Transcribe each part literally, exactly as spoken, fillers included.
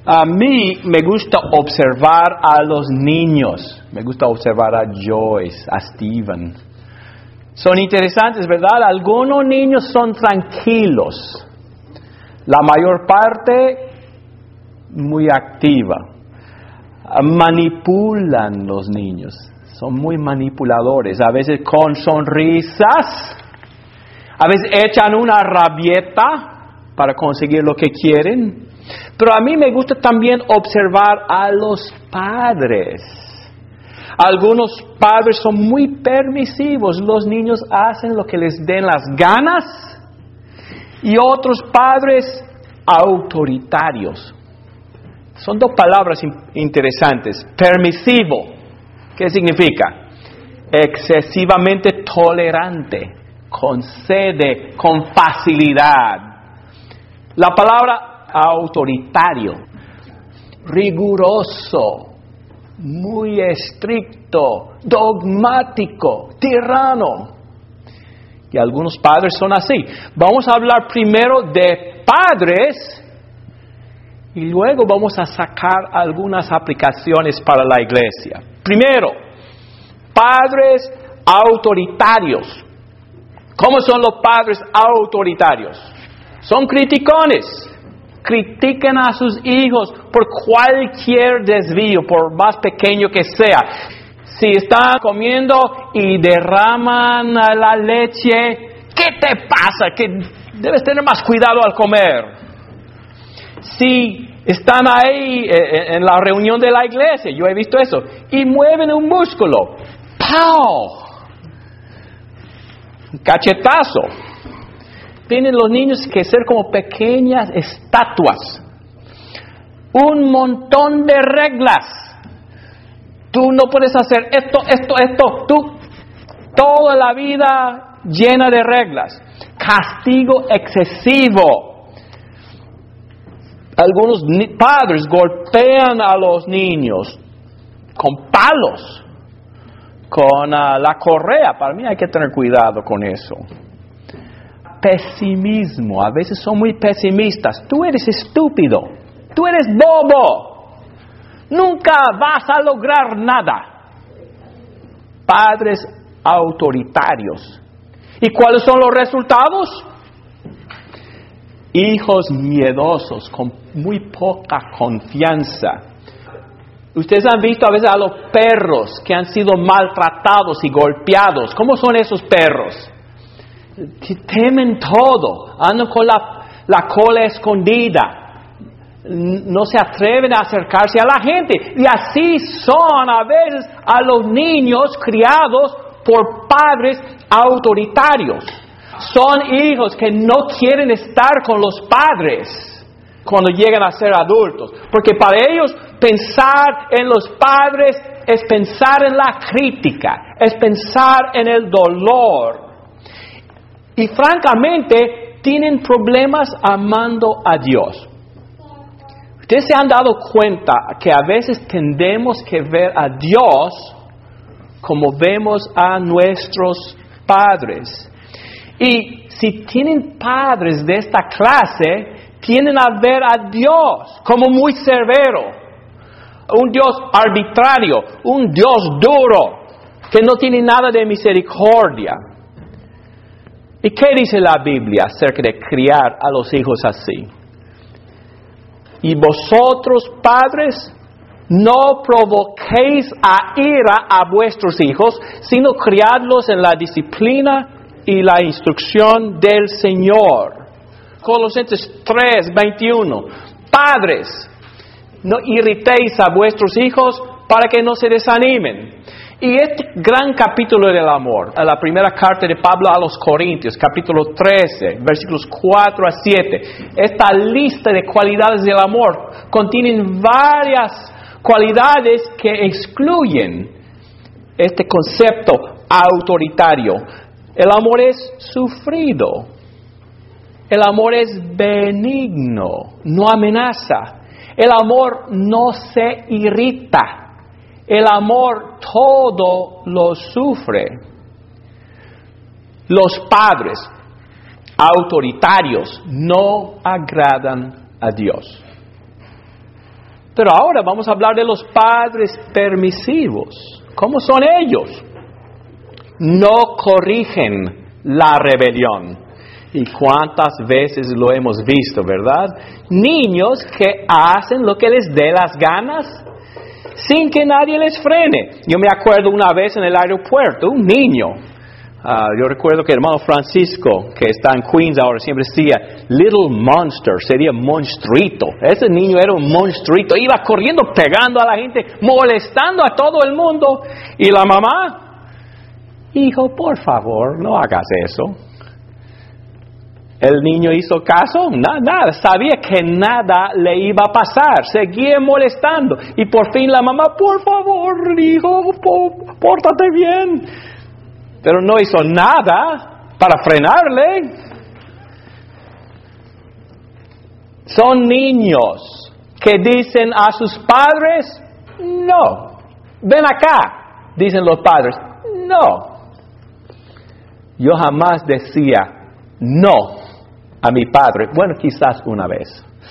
A mí me gusta observar a los niños. Me gusta observar a Joyce, a Steven. Son interesantes, ¿verdad? Algunos niños son tranquilos. La mayor parte muy activa. Manipulan los niños. Son muy manipuladores. A veces con sonrisas. A veces echan una rabieta para conseguir lo que quieren. Pero a mí me gusta también observar a los padres. Algunos padres son muy permisivos. Los niños hacen lo que les den las ganas. Y otros padres autoritarios. Son dos palabras interesantes. Permisivo. ¿Qué significa? Excesivamente tolerante. Concede con facilidad. La palabra autoritario, riguroso, muy estricto, dogmático, tirano. Y algunos padres son así. Vamos a hablar primero de padres y luego vamos a sacar algunas aplicaciones para la iglesia. Primero, padres autoritarios. ¿Cómo son los padres autoritarios? Son criticones. Critiquen a sus hijos por cualquier desvío, por más pequeño que sea. Si están comiendo y derraman la leche, ¿qué te pasa? Que debes tener más cuidado al comer. Si están ahí en la reunión de la iglesia, yo he visto eso, y mueven un músculo, ¡pau! Un cachetazo. Tienen los niños que ser como pequeñas estatuas. Un montón de reglas. Tú no puedes hacer esto, esto, esto. Tú, toda la vida llena de reglas. Castigo excesivo. Algunos ni- padres golpean a los niños con palos, con uh, la correa. Para mí hay que tener cuidado con eso. Pesimismo, a veces son muy pesimistas. Tú eres estúpido, tú eres bobo, nunca vas a lograr nada. Padres autoritarios. ¿Y cuáles son los resultados? Hijos miedosos, con muy poca confianza. Ustedes han visto a veces a los perros que han sido maltratados y golpeados. ¿Cómo son esos perros? Temen todo, andan con la, la cola escondida, no se atreven a acercarse a la gente. Y así son a veces a los niños criados por padres autoritarios. Son hijos que no quieren estar con los padres cuando llegan a ser adultos, porque para ellos pensar en los padres es pensar en la crítica, es pensar en el dolor. Y francamente, tienen problemas amando a Dios. Ustedes se han dado cuenta que a veces tendemos que ver a Dios como vemos a nuestros padres. Y si tienen padres de esta clase, tienden a ver a Dios como muy severo. Un Dios arbitrario, un Dios duro, que no tiene nada de misericordia. ¿Y qué dice la Biblia acerca de criar a los hijos así? Y vosotros, padres, no provoquéis a ira a vuestros hijos, sino criadlos en la disciplina y la instrucción del Señor. Colosenses tres, veintiuno. Padres, no irritéis a vuestros hijos para que no se desanimen. Y este gran capítulo del amor, a la primera carta de Pablo a los Corintios, capítulo trece, versículos cuatro a siete, esta lista de cualidades del amor contienen varias cualidades que excluyen este concepto autoritario. El amor es sufrido. El amor es benigno, no amenaza. El amor no se irrita. El amor todo lo sufre. Los padres autoritarios no agradan a Dios. Pero ahora vamos a hablar de los padres permisivos. ¿Cómo son ellos? No corrigen la rebelión. ¿Y cuántas veces lo hemos visto, verdad? Niños que hacen lo que les dé las ganas sin que nadie les frene. Yo me acuerdo una vez en el aeropuerto, un niño. Uh, yo recuerdo que el hermano Francisco, que está en Queens ahora, siempre decía, Little Monster, sería monstruito. Ese niño era un monstruito, iba corriendo, pegando a la gente, molestando a todo el mundo. Y la mamá, hijo, por favor, no hagas eso. El niño hizo caso, nada, nada, sabía que nada le iba a pasar, seguía molestando. Y por fin la mamá, por favor, hijo, pórtate bien. Pero no hizo nada para frenarle. Son niños que dicen a sus padres, no. Ven acá, dicen los padres, no. Yo jamás decía no a mi padre. Bueno, quizás una vez.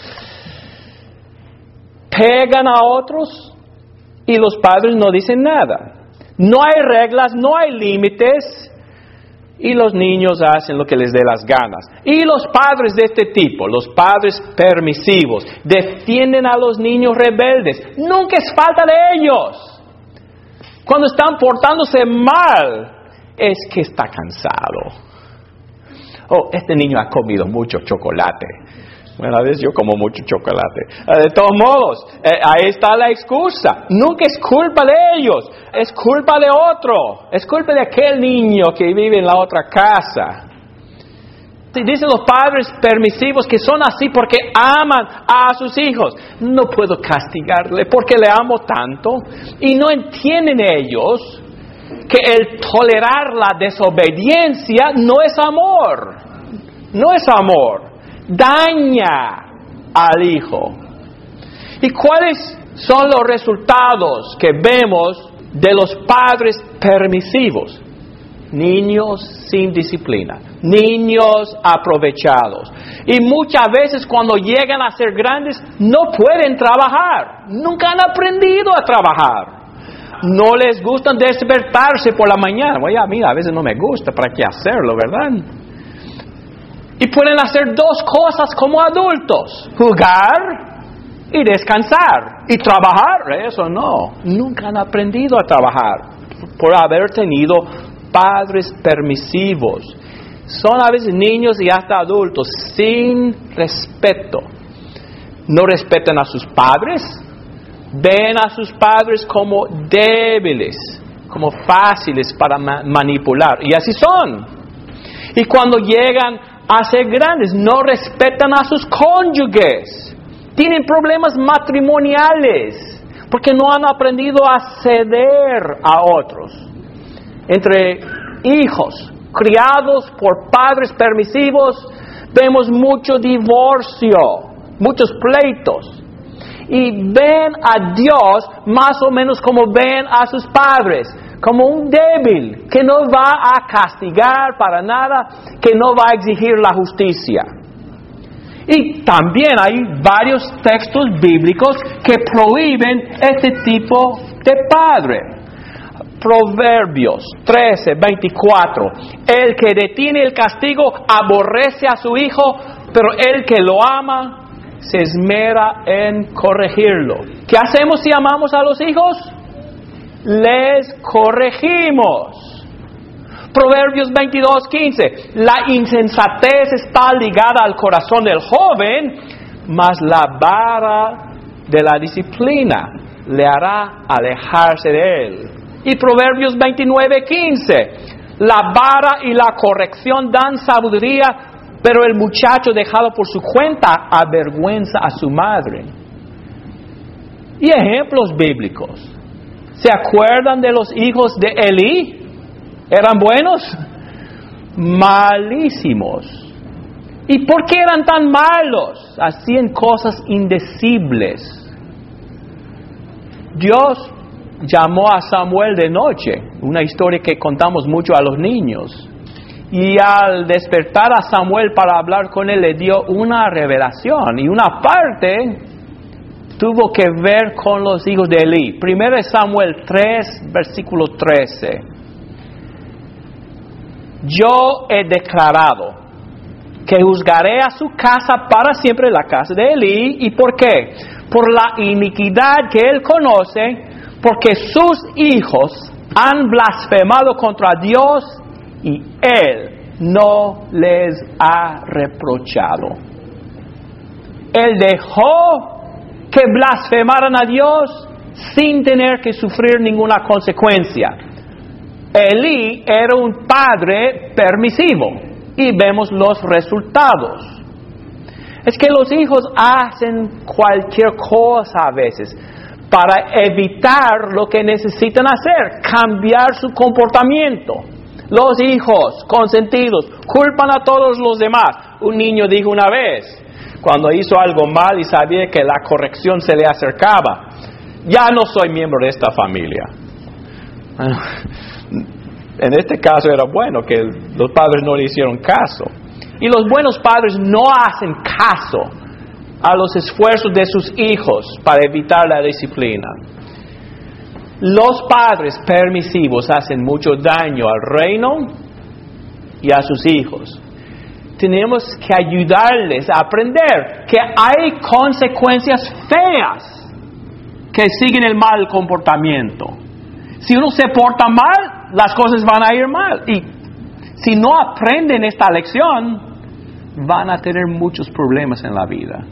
Pegan a otros y los padres no dicen nada. No hay reglas, no hay límites, y los niños hacen lo que les dé las ganas. Y los padres de este tipo, los padres permisivos, defienden a los niños rebeldes. Nunca es falta de ellos. Cuando están portándose mal, es que está cansado. Oh, este niño ha comido mucho chocolate. Bueno, a veces yo como mucho chocolate. De todos modos, eh, ahí está la excusa. Nunca es culpa de ellos. Es culpa de otro. Es culpa de aquel niño que vive en la otra casa. Dicen los padres permisivos que son así porque aman a sus hijos. No puedo castigarle porque le amo tanto. Y no entienden ellos que el tolerar la desobediencia no es amor. No es amor. Daña al hijo. ¿Y cuáles son los resultados que vemos de los padres permisivos? Niños sin disciplina, niños aprovechados. Y muchas veces cuando llegan a ser grandes no pueden trabajar, nunca han aprendido a trabajar. No les gusta despertarse por la mañana. Oye, a mí a veces no me gusta, ¿para qué hacerlo, verdad? Y pueden hacer dos cosas como adultos, jugar y descansar. Y trabajar, eso no. Nunca han aprendido a trabajar por haber tenido padres permisivos. Son a veces niños y hasta adultos sin respeto. No respetan a sus padres, ven a sus padres como débiles, como fáciles para ma- manipular. Y así son. Y cuando llegan a ser grandes, no respetan a sus cónyuges. Tienen problemas matrimoniales porque no han aprendido a ceder a otros. Entre hijos criados por padres permisivos, vemos mucho divorcio, muchos pleitos. Y ven a Dios más o menos como ven a sus padres, como un débil que no va a castigar para nada, que no va a exigir la justicia. Y también hay varios textos bíblicos que prohíben este tipo de padre. Proverbios trece, veinticuatro. El que detiene el castigo aborrece a su hijo, pero el que lo ama se esmera en corregirlo. ¿Qué hacemos si amamos a los hijos? Les corregimos. Proverbios veintidós, quince. La insensatez está ligada al corazón del joven, mas la vara de la disciplina le hará alejarse de él. Y Proverbios veintinueve, quince. La vara y la corrección dan sabiduría, pero el muchacho dejado por su cuenta avergüenza a su madre. Y ejemplos bíblicos. ¿Se acuerdan de los hijos de Elí? ¿Eran buenos? Malísimos. ¿Y por qué eran tan malos? Hacían cosas indecibles. Dios llamó a Samuel de noche, una historia que contamos mucho a los niños. Y al despertar a Samuel para hablar con él, le dio una revelación. Y una parte tuvo que ver con los hijos de Elí. Primero Samuel tres, versículo trece. Yo he declarado que juzgaré a su casa para siempre, la casa de Elí. ¿Y por qué? Por la iniquidad que él conoce, porque sus hijos han blasfemado contra Dios y él no les ha reprochado. Él dejó que blasfemaran a Dios sin tener que sufrir ninguna consecuencia. Elí era un padre permisivo y vemos los resultados. Es que los hijos hacen cualquier cosa a veces para evitar lo que necesitan hacer, cambiar su comportamiento. Los hijos consentidos culpan a todos los demás. Un niño dijo una vez, cuando hizo algo mal y sabía que la corrección se le acercaba, ya no soy miembro de esta familia. En este caso era bueno que los padres no le hicieron caso. Y los buenos padres no hacen caso a los esfuerzos de sus hijos para evitar la disciplina. Los padres permisivos hacen mucho daño al reino y a sus hijos. Tenemos que ayudarles a aprender que hay consecuencias feas que siguen el mal comportamiento. Si uno se porta mal, las cosas van a ir mal. Y si no aprenden esta lección, van a tener muchos problemas en la vida.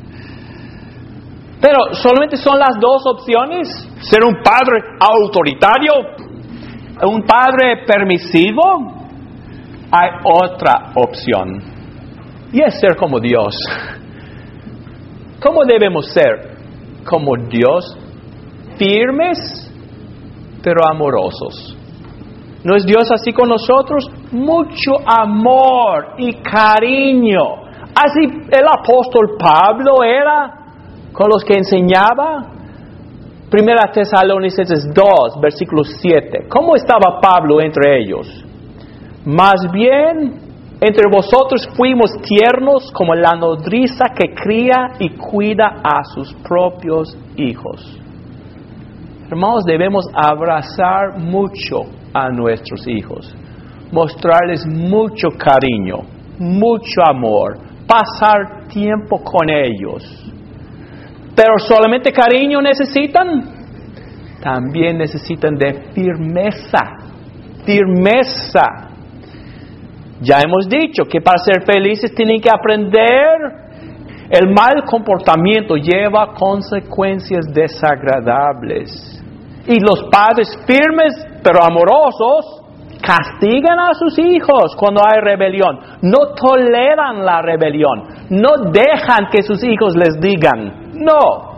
Pero solamente son las dos opciones: ser un padre autoritario, un padre permisivo. Hay otra opción, y es ser como Dios. ¿Cómo debemos ser? Como Dios, firmes pero amorosos. ¿No es Dios así con nosotros? Mucho amor y cariño. Así el apóstol Pablo era con los que enseñaba. Primera Tesalonicenses dos, versículo siete. ¿Cómo estaba Pablo entre ellos? Más bien, entre vosotros fuimos tiernos como la nodriza que cría y cuida a sus propios hijos. Hermanos, debemos abrazar mucho a nuestros hijos, mostrarles mucho cariño, mucho amor, pasar tiempo con ellos. Pero solamente cariño necesitan, también necesitan de firmeza, firmeza. Ya hemos dicho que para ser felices tienen que aprender. El mal comportamiento lleva consecuencias desagradables. Y los padres firmes pero amorosos castigan a sus hijos cuando hay rebelión. No toleran la rebelión. No dejan que sus hijos les digan no.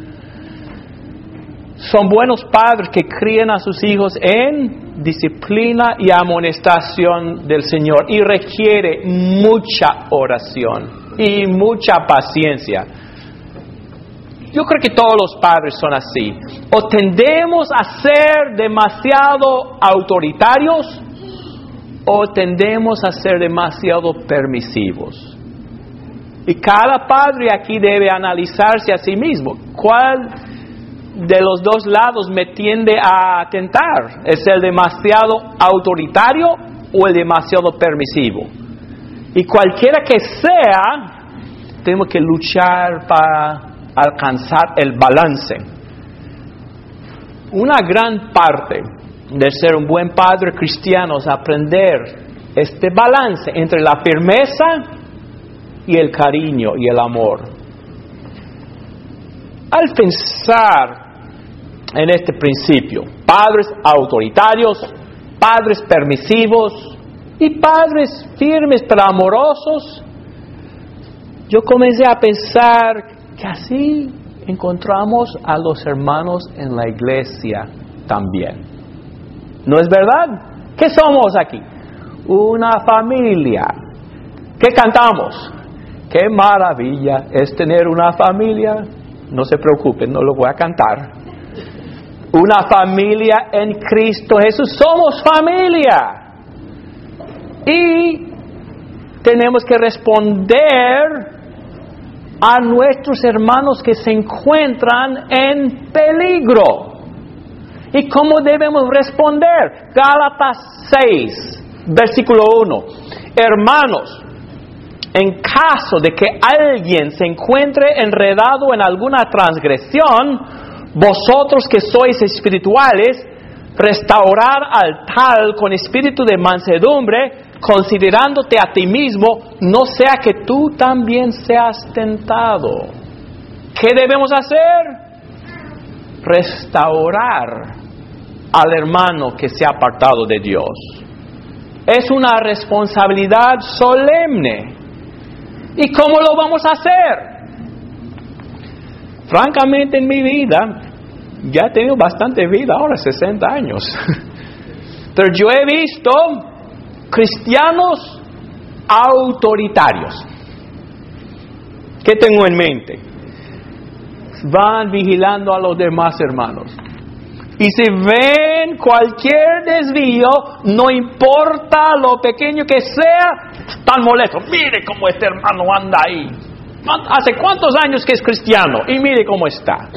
Son buenos padres que crían a sus hijos en disciplina y amonestación del Señor, y requiere mucha oración y mucha paciencia. Yo creo que todos los padres son así. O tendemos a ser demasiado autoritarios, o tendemos a ser demasiado permisivos. Y cada padre aquí debe analizarse a sí mismo. ¿Cuál de los dos lados me tiende a tentar? ¿Es el demasiado autoritario o el demasiado permisivo? Y cualquiera que sea, tenemos que luchar para alcanzar el balance. Una gran parte de ser un buen padre cristiano es aprender este balance entre la firmeza y el cariño y el amor. Al pensar en este principio, padres autoritarios, padres permisivos y padres firmes pero amorosos, yo comencé a pensar que así encontramos a los hermanos en la iglesia también. ¿No es verdad? ¿Qué somos aquí? Una familia. ¿Qué cantamos? ¡Qué maravilla es tener una familia! No se preocupen, no lo voy a cantar. Una familia en Cristo Jesús. Somos familia. Y tenemos que responder a nuestros hermanos que se encuentran en peligro. ¿Y cómo debemos responder? Gálatas seis, versículo uno. Hermanos, en caso de que alguien se encuentre enredado en alguna transgresión, vosotros que sois espirituales, restaurar al tal con espíritu de mansedumbre, considerándote a ti mismo, no sea que tú también seas tentado. ¿Qué debemos hacer? Restaurar al hermano que se ha apartado de Dios. Es una responsabilidad solemne. ¿Y cómo lo vamos a hacer? Francamente, en mi vida, ya he tenido bastante vida, ahora sesenta años. Pero yo he visto cristianos autoritarios. ¿Qué tengo en mente? Van vigilando a los demás hermanos. Y si ven cualquier desvío, no importa lo pequeño que sea, están molestos. Mire cómo este hermano anda ahí. ¿Hace cuántos años que es cristiano? Y mire cómo está.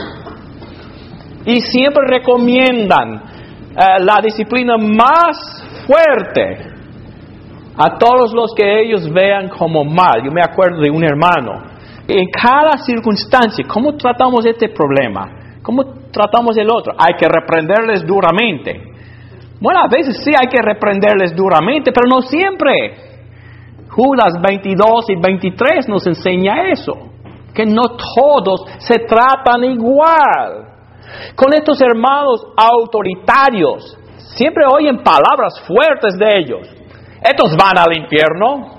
Y siempre recomiendan uh, la disciplina más fuerte a todos los que ellos vean como mal. Yo me acuerdo de un hermano. En cada circunstancia, ¿cómo tratamos este problema? ¿Cómo tratamos el otro? Hay que reprenderles duramente. Bueno, a veces sí hay que reprenderles duramente, pero no siempre. Judas veintidós y veintitrés nos enseña eso. Que no todos se tratan igual. Con estos hermanos autoritarios, siempre oyen palabras fuertes de ellos. Estos van al infierno.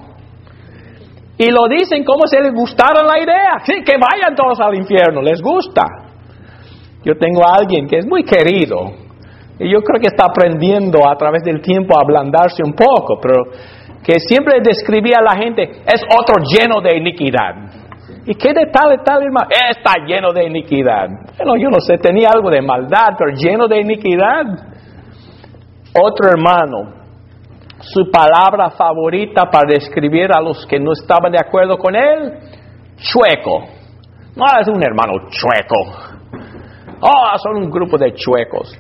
Y lo dicen como si les gustara la idea. Sí, que vayan todos al infierno, les gusta. Yo tengo a alguien que es muy querido. Y yo creo que está aprendiendo a través del tiempo a ablandarse un poco. Pero que siempre describía a la gente, es otro lleno de iniquidad. ¿Y qué de tal y tal, hermano? Está lleno de iniquidad. Bueno, yo no sé, tenía algo de maldad, pero lleno de iniquidad. Otro hermano, su palabra favorita para describir a los que no estaban de acuerdo con él, chueco. No, es un hermano chueco. Oh, son un grupo de chuecos.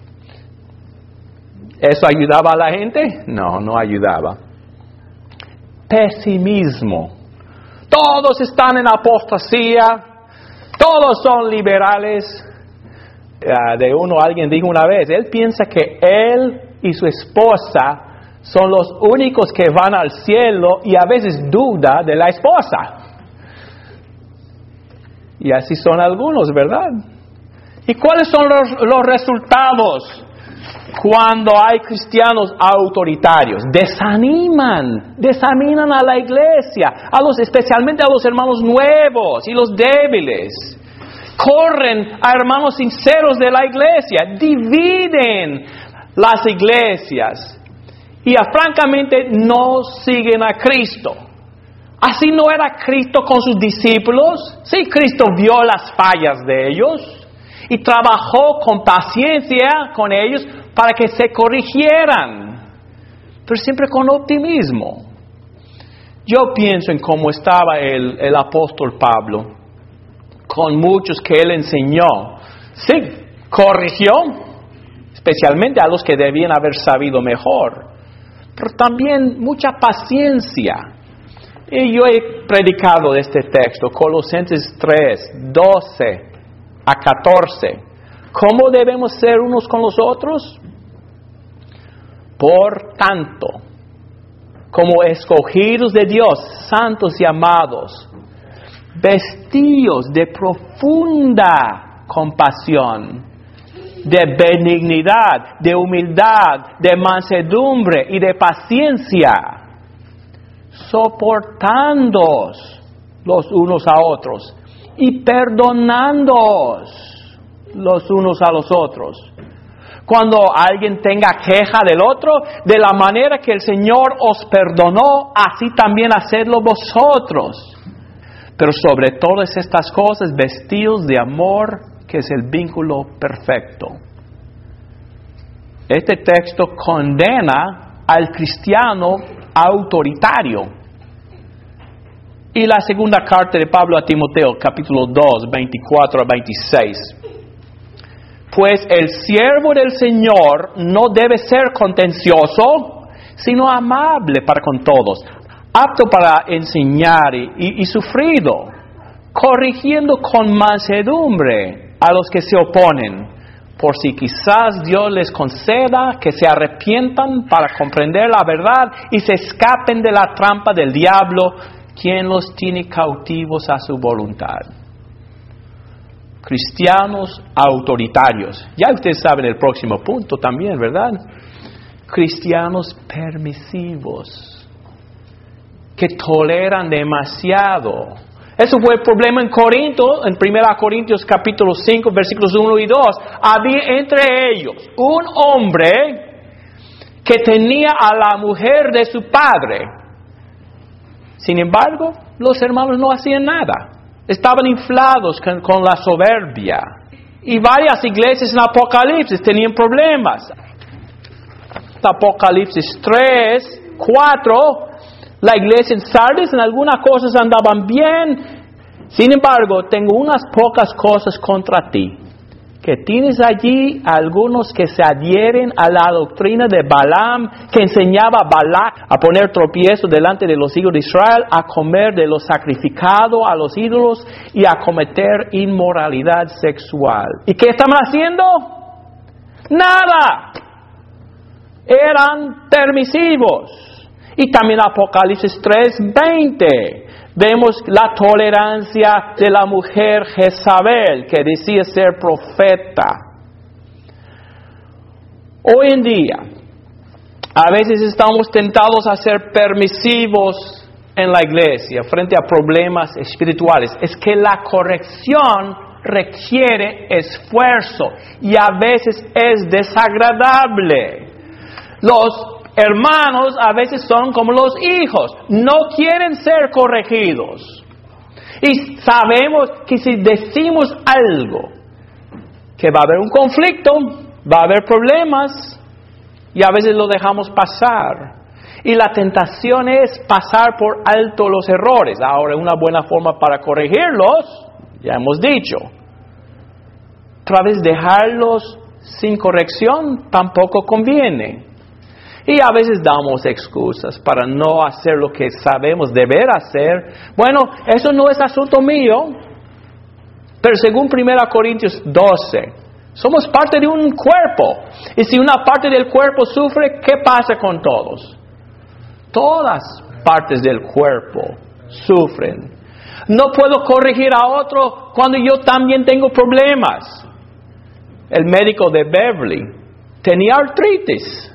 ¿Eso ayudaba a la gente? No, no ayudaba. Pesimismo. Todos están en apostasía. Todos son liberales. Uh, de uno, alguien dijo una vez, él piensa que él y su esposa son los únicos que van al cielo y a veces duda de la esposa. Y así son algunos, ¿verdad? ¿Y cuáles son los, los resultados cuando hay cristianos autoritarios? Desaniman, desaniman a la iglesia, a los, especialmente a los hermanos nuevos y los débiles. Corren a hermanos sinceros de la iglesia, dividen las iglesias y francamente no siguen a Cristo. Así no era Cristo con sus discípulos. Sí, Cristo vio las fallas de ellos y trabajó con paciencia con ellos para que se corrigieran, pero siempre con optimismo. Yo pienso en cómo estaba el, el apóstol Pablo, con muchos que él enseñó. Sí, corrigió, especialmente a los que debían haber sabido mejor, pero también mucha paciencia. Y yo he predicado de este texto, Colosenses tres, doce a catorce. ¿Cómo debemos ser unos con los otros? Por tanto, como escogidos de Dios, santos y amados, vestidos de profunda compasión, de benignidad, de humildad, de mansedumbre y de paciencia, soportándoos los unos a otros y perdonándoos los unos a los otros. Cuando alguien tenga queja del otro, de la manera que el Señor os perdonó, así también hacedlo vosotros. Pero sobre todas estas cosas, vestidos de amor, que es el vínculo perfecto. Este texto condena al cristiano autoritario. Y la segunda carta de Pablo a Timoteo, capítulo dos, veinticuatro a veintiséis. Pues el siervo del Señor no debe ser contencioso, sino amable para con todos, apto para enseñar y, y, y sufrido, corrigiendo con mansedumbre a los que se oponen, por si quizás Dios les conceda que se arrepientan para comprender la verdad y se escapen de la trampa del diablo, quien los tiene cautivos a su voluntad. Cristianos autoritarios. Ya ustedes saben el próximo punto también, ¿verdad? Cristianos permisivos, que toleran demasiado. Eso fue el problema en Corinto, en primera Corintios capítulo cinco, versículos uno y dos. Había entre ellos un hombre que tenía a la mujer de su padre. Sin embargo, los hermanos no hacían nada. Estaban inflados con, con la soberbia. Y varias iglesias en Apocalipsis tenían problemas. Apocalipsis tres, cuatro, la iglesia en Sardis en algunas cosas andaban bien. Sin embargo, tengo unas pocas cosas contra ti. Que tienes allí algunos que se adhieren a la doctrina de Balaam, que enseñaba a Balac a poner tropiezo delante de los hijos de Israel, a comer de lo sacrificado a los ídolos y a cometer inmoralidad sexual. ¿Y qué estaban haciendo? Nada. Eran permisivos. Y también Apocalipsis tres, veinte. Vemos la tolerancia de la mujer Jezabel, que decía ser profeta. Hoy en día, a veces estamos tentados a ser permisivos en la iglesia frente a problemas espirituales. Es que la corrección requiere esfuerzo y a veces es desagradable. Los hermanos a veces son como los hijos, no quieren ser corregidos. Y sabemos que si decimos algo, que va a haber un conflicto, va a haber problemas, y a veces lo dejamos pasar. Y la tentación es pasar por alto los errores. Ahora, una buena forma para corregirlos, ya hemos dicho, otra vez dejarlos sin corrección tampoco conviene. Y a veces damos excusas para no hacer lo que sabemos deber hacer. Bueno, eso no es asunto mío. Pero según primera Corintios doce, somos parte de un cuerpo. Y si una parte del cuerpo sufre, ¿qué pasa con todos? Todas partes del cuerpo sufren. No puedo corregir a otro cuando yo también tengo problemas. El médico de Beverly tenía artritis.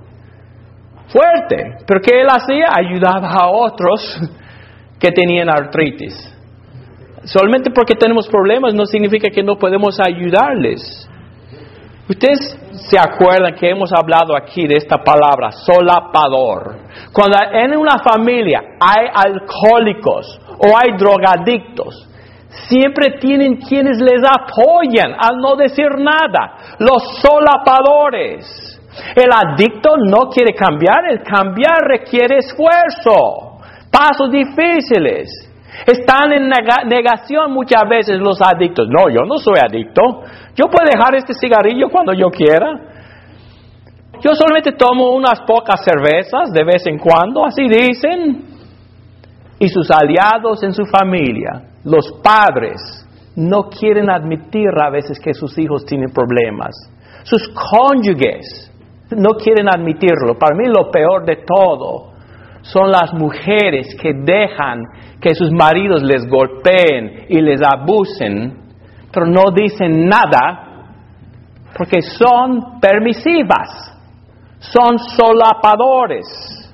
Fuerte, pero ¿qué él hacía? Ayudaba a otros que tenían artritis. Solamente porque tenemos problemas no significa que no podemos ayudarles. Ustedes se acuerdan que hemos hablado aquí de esta palabra, solapador. Cuando en una familia hay alcohólicos o hay drogadictos, siempre tienen quienes les apoyan al no decir nada, los solapadores. El adicto no quiere cambiar, el cambiar requiere esfuerzo, pasos difíciles. Están en nega- negación muchas veces los adictos. No, yo no soy adicto. Yo puedo dejar este cigarrillo cuando yo quiera. Yo solamente tomo unas pocas cervezas de vez en cuando, así dicen. Y sus aliados en su familia, los padres, no quieren admitir a veces que sus hijos tienen problemas. Sus cónyuges no quieren admitirlo. Para mí lo peor de todo son las mujeres que dejan que sus maridos les golpeen y les abusen, pero no dicen nada porque son permisivas, son solapadores.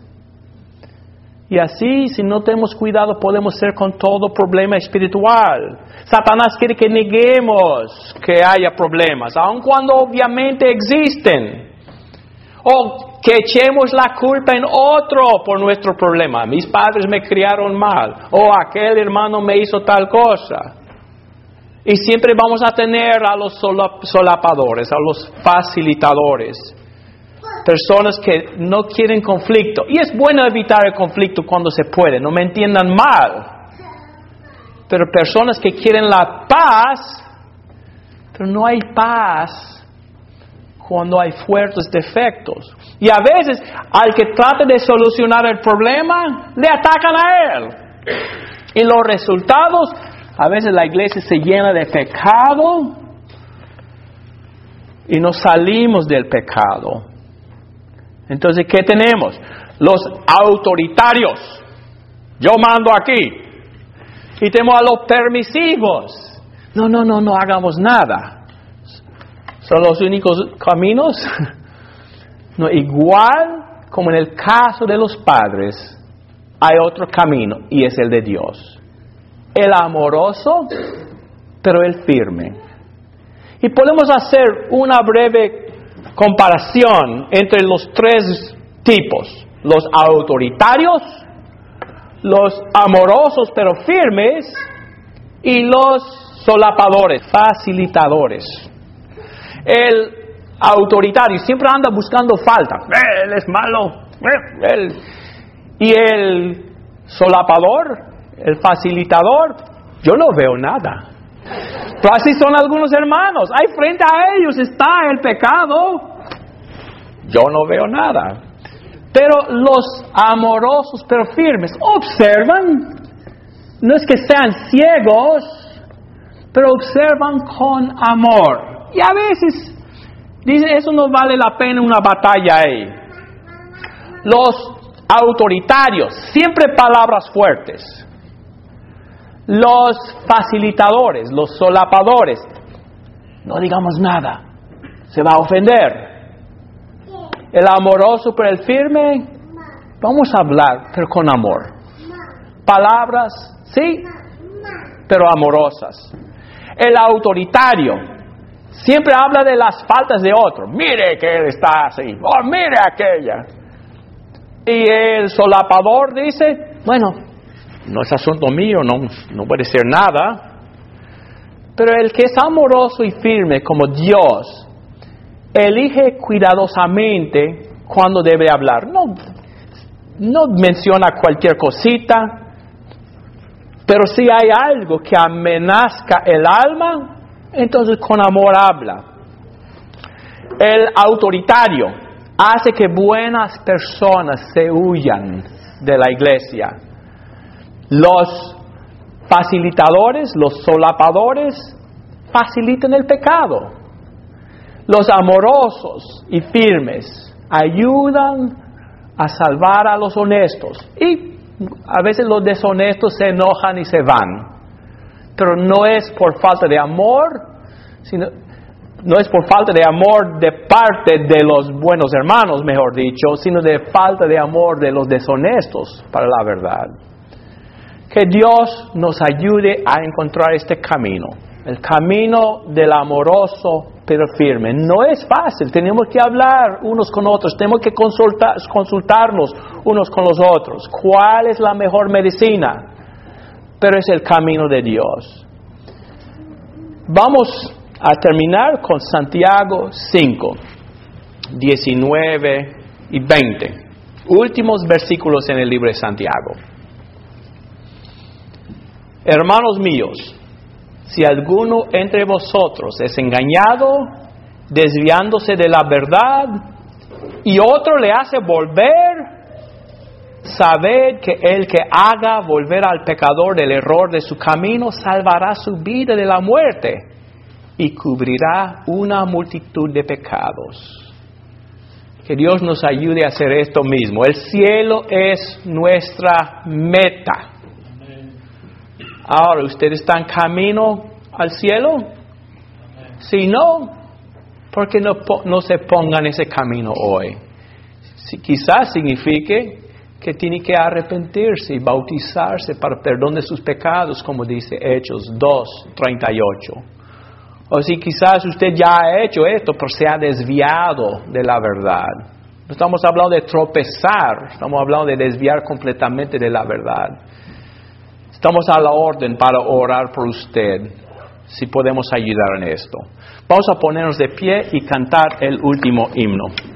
Y así, si no tenemos cuidado, podemos ser con todo problema espiritual. Satanás quiere que neguemos que haya problemas, aun cuando obviamente existen. O que echemos la culpa en otro por nuestro problema. Mis padres me criaron mal. O aquel hermano me hizo tal cosa. Y siempre vamos a tener a los solapadores, a los facilitadores. Personas que no quieren conflicto. Y es bueno evitar el conflicto cuando se puede. No me entiendan mal. pero personas que quieren la paz, pero no hay paz cuando hay fuertes defectos. Y a veces, al que trata de solucionar el problema, le atacan a él. Y los resultados, a veces la iglesia se llena de pecado y nos salimos del pecado. Entonces, ¿qué tenemos? Los autoritarios. Yo mando aquí. Y tenemos a los permisivos. No, no, no, no hagamos nada. ¿Son los únicos caminos? No, igual como en el caso de los padres, hay otro camino y es el de Dios. El amoroso, pero el firme. Y podemos hacer una breve comparación entre los tres tipos. Los autoritarios, los amorosos pero firmes y los solapadores, facilitadores. El autoritario siempre anda buscando falta. Eh, él es malo. Eh, él. Y el solapador, el facilitador, yo no veo nada. Pero así son algunos hermanos. Ahí frente a ellos está el pecado. Yo no veo nada. Pero los amorosos pero firmes observan. No es que sean ciegos, pero observan con amor. Y a veces dicen, eso no vale la pena una batalla ahí. Los autoritarios, siempre palabras fuertes. Los facilitadores, los solapadores, no digamos nada, se va a ofender. El amoroso pero el firme, vamos a hablar, pero con amor. Palabras, sí, pero amorosas. El autoritario siempre habla de las faltas de otro. Mire que él está así. Oh, mire aquella. Y el solapador dice, bueno, no es asunto mío, no, no puede ser nada. Pero el que es amoroso y firme como Dios, elige cuidadosamente cuando debe hablar. No, no menciona cualquier cosita, pero si hay algo que amenaza el alma, entonces con amor habla. El autoritario hace que buenas personas se huyan de la iglesia. Los facilitadores, los solapadores, facilitan el pecado. Los amorosos y firmes ayudan a salvar a los honestos. Y a veces los deshonestos se enojan y se van. Pero no es por falta de amor, sino, no es por falta de amor de parte de los buenos hermanos, mejor dicho, sino de falta de amor de los deshonestos para la verdad. Que Dios nos ayude a encontrar este camino, el camino del amoroso pero firme. No es fácil, tenemos que hablar unos con otros, tenemos que consultar, consultarnos unos con los otros. ¿Cuál es la mejor medicina? Pero es el camino de Dios. Vamos a terminar con Santiago cinco, diecinueve y veinte. Últimos versículos en el libro de Santiago. Hermanos míos, si alguno entre vosotros es engañado, desviándose de la verdad, y otro le hace volver, sabed que el que haga volver al pecador del error de su camino, salvará su vida de la muerte y cubrirá una multitud de pecados. Que Dios nos ayude a hacer esto mismo. El cielo es nuestra meta. Ahora, ¿usted está en camino al cielo? Si no, ¿por qué no, no se ponga en ese camino hoy? Si, quizás signifique que tiene que arrepentirse y bautizarse para perdón de sus pecados, como dice Hechos dos, treinta y ocho. O si quizás usted ya ha hecho esto, pero se ha desviado de la verdad. No estamos hablando de tropezar, estamos hablando de desviar completamente de la verdad. Estamos a la orden para orar por usted, si podemos ayudar en esto. Vamos a ponernos de pie y cantar el último himno.